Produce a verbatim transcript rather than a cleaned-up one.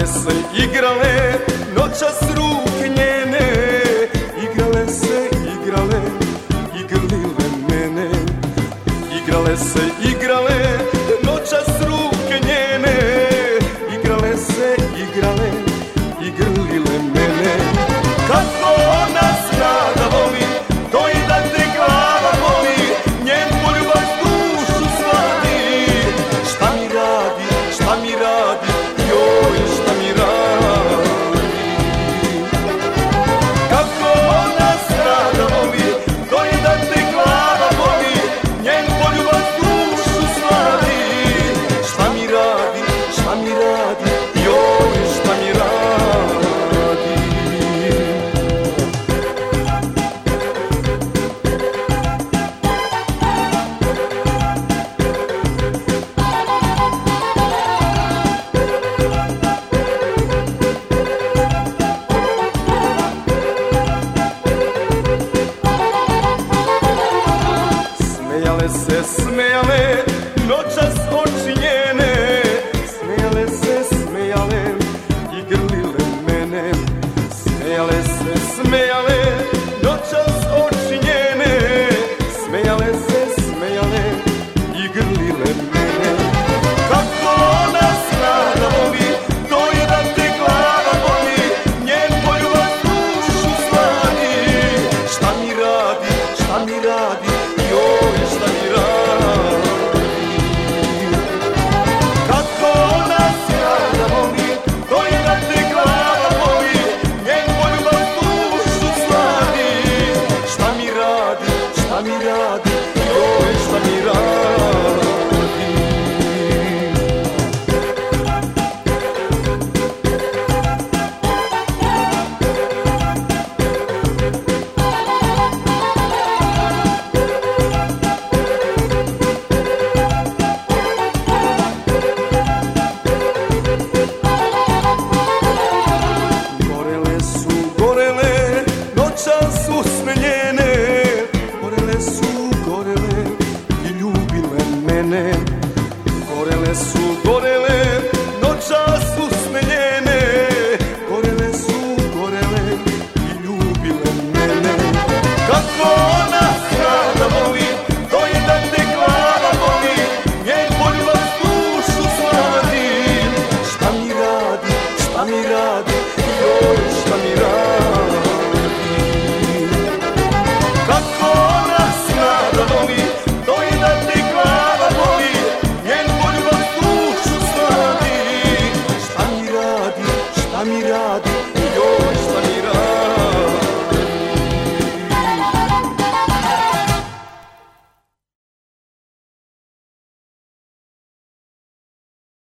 Smejale se, igrale, noćas ruke njene, igrale se, igrale, igrlile mene. Igrale se, igrale, noćas ruke njene, igrale se, igrale, igrlile mene. Kako ona zna da voli, to i da te glava boli, njen poljubac dušu sladi. Šta mi radi, šta mi radi, joj šta mi radi. Kako ona zna da voli, to i da te glava boli, njen poljubac dušu sladi. Šta mi radi, šta mi radi, joj šta mi radi. Smejale se, smejale, noćas oči njene, smejale se, smejale, i grlile mene. Smejale se, smejale, noćas oči njene, smejale se, smejale, i grlile mene. Kako ona zna da voli, to je da te glava boli, njen poljubac dušu sladi. Šta mi radi, šta mi radi, joj šta mi radi. Kako ona zna da voli, to je da te glava boli, njen poljubac dušu sladi. Šta mi radi, šta mi radi, joj šta mi radi. Gorele su, gorele, noćas usne njene, gorele su, gorele, i ljubile mene. Gorele su, gorele,